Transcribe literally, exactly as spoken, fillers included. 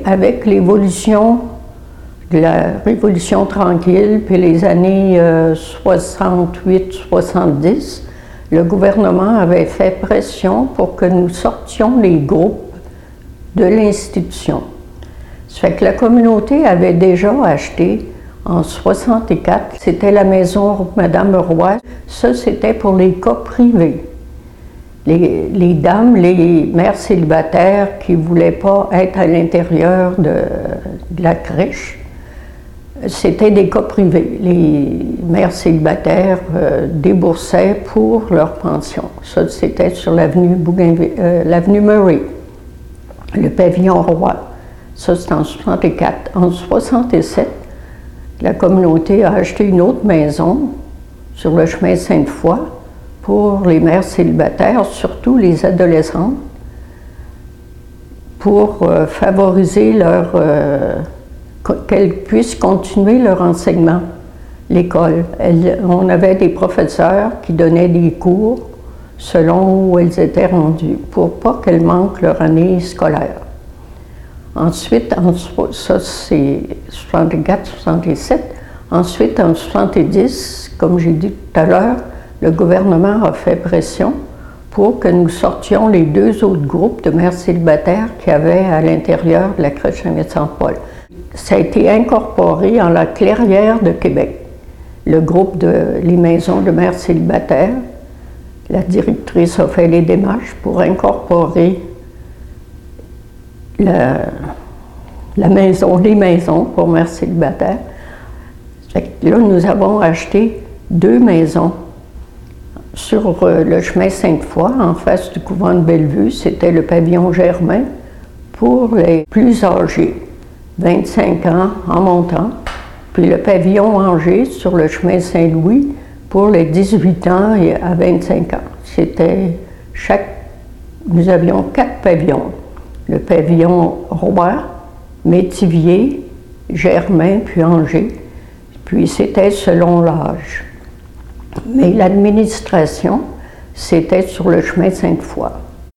avec l'évolution de la Révolution tranquille, puis les années euh, soixante-huit soixante-dix, le gouvernement avait fait pression pour que nous sortions les groupes de l'institution. Ça fait que la communauté avait déjà acheté en soixante-quatre, c'était la maison Madame Roy. Ça, c'était pour les cas privés. Les, les dames, les mères célibataires qui ne voulaient pas être à l'intérieur de, de la crèche, c'était des cas privés. Les mères célibataires euh, déboursaient pour leur pension. Ça, c'était sur l'avenue Bougainville, euh, l'avenue Murray, le pavillon Roy. Ça, c'était en soixante-quatre. En soixante-sept, la communauté a acheté une autre maison sur le chemin Sainte-Foy pour les mères célibataires, surtout les adolescentes, pour euh, favoriser leur, euh, qu'elles puissent continuer leur enseignement, l'école. On avait des professeurs qui donnaient des cours selon où elles étaient rendues, pour pas qu'elles manquent leur année scolaire. Ensuite, en, ça c'est soixante-quatre soixante-sept. Ensuite, en soixante-dix, comme j'ai dit tout à l'heure, le gouvernement a fait pression pour que nous sortions les deux autres groupes de mères célibataires qu'il y avait à l'intérieur de la crèche Saint-Vincent-de-Paul. Ça a été incorporé en la Clairière de Québec, le groupe de les maisons de mères célibataires. La directrice a fait les démarches pour incorporer La, la maison, les maisons pour mères célibataires. Là, nous avons acheté deux maisons sur euh, le chemin Sainte-Foy, en face du couvent de Bellevue. C'était le pavillon Germain pour les plus âgés, vingt-cinq ans en montant, puis le pavillon Angers sur le chemin Saint-Louis pour les dix-huit ans et à vingt-cinq ans. C'était chaque... Nous avions quatre pavillons. Le pavillon Roy, Métivier, Germain, puis Angers. Puis c'était selon l'âge. Mais l'administration, c'était sur le chemin Sainte-Foy.